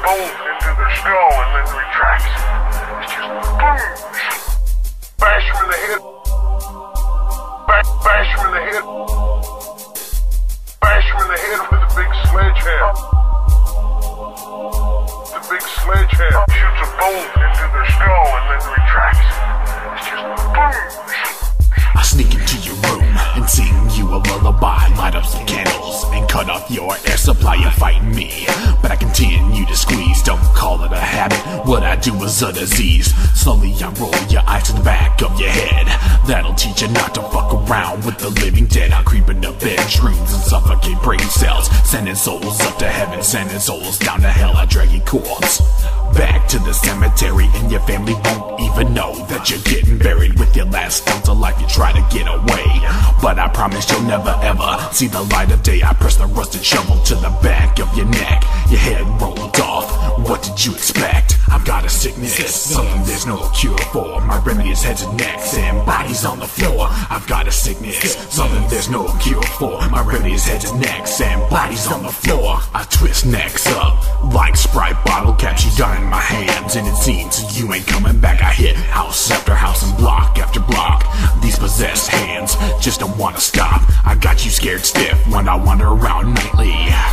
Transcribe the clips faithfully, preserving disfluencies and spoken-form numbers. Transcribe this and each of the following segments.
bone into their skull and then retracts. It's just boom. Bash him in the head. Bash, bash him in the head. Bash him in the head with a big sledgehammer. The big sledgehammer shoots a bone into their skull and then retracts. It's just boom. I sneak into your room and sing you a lullaby, light up some candles and cut off your air supply. You're fighting me, but I continue to squeeze. Don't call it a habit, what I do is a disease. Slowly I roll your eyes to the back of your head. That'll teach you not to fuck around with the living dead. I creep into bedrooms and suffocate brain cells, sending souls up to heaven, sending souls down to hell. I drag your corpse back to the cemetery, and your family won't even know that you're getting buried with your last ounce of life. You try to get away, but I promise you'll never ever see the light of day. I press the rusted shovel to the back of your neck, your head rolled off. What did you expect? I've got a sickness, something there's no cure for. My remedy is heads and necks and bodies on the floor. I've got a sickness, something there's no cure for. My remedy is heads and necks and bodies on the floor. I twist necks up like Sprite bottle caps. You got in my hands and it seems you ain't coming back. I hit house after house and block after block. These possessed hands just don't wanna stop. I got you scared stiff when I wander around nightly.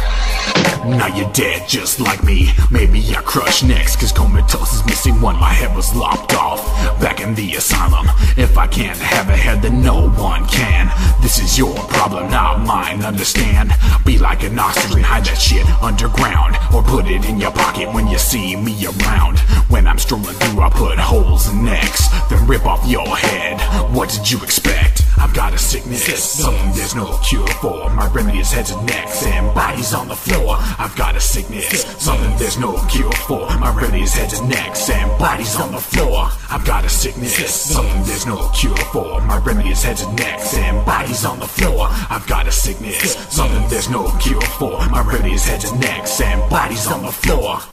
Now you're dead just like me. Maybe I crush next, cause comatose is missing one. My head was lopped off back in the asylum. If I can't have a head, then no one can. This is your problem, not mine, understand? Be like an ostrich and hide that shit underground, or put it in your pocket when you see me around. When I'm strolling through, I put holes in necks, then rip off your head. What did you expect? I've got a sickness, something there's no cure for. My remedy is heads and necks and bodies on the floor. I've got a sickness, something there's no cure for. My remedy is heads and necks and bodies on the floor. I've got a sickness, something there's no cure for. My remedy is heads and necks and bodies on the floor. I've got a sickness, something there's no cure for. My remedy is heads and necks and bodies on the floor.